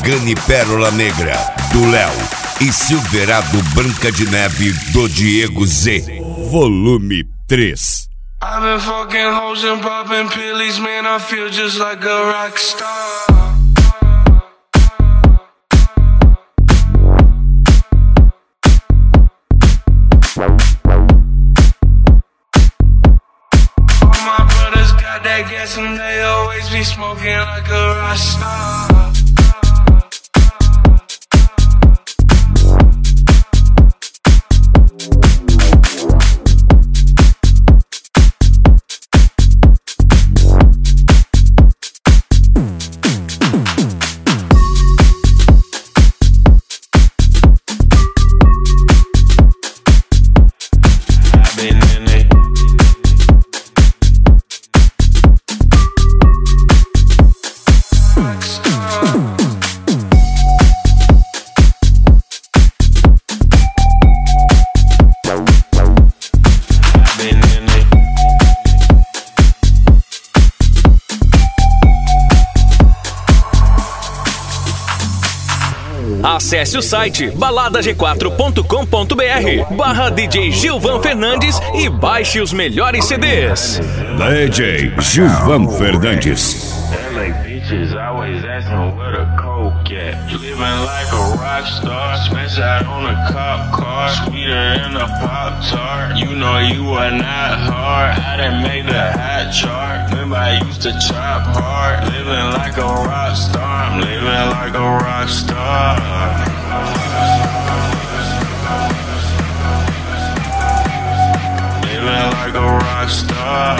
Pagani Pérola Negra, do Léo, e Silverado Branca de Neve, do Diego Z. Volume 3. I've been fucking hoes and popping pillies, man, I feel just like a rock star. All my brothers got that gas and they always be smoking like a rock star. Acesse o site baladag4.com.br/DJ Gilvan Fernandes e baixe os melhores CDs. DJ Gilvan Fernandes. Bitches always asking where the coke at. Living like a rock star, smash out on a cop car, sweeter than a Pop-Tart. You know you are not hard, I done made the hot chart. Remember I used to chop hard, living like a rock star. I'm living like a rock star. Living like a rock star.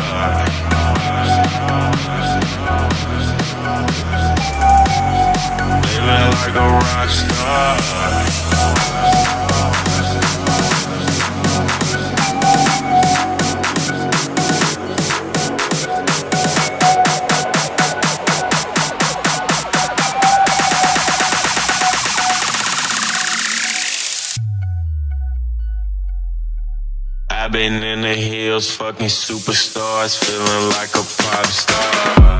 Living like a rock star. I've been in the hills, fucking superstars, feeling like a pop star.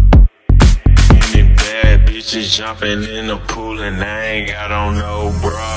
Jumping in the pool and I ain't got on no bra.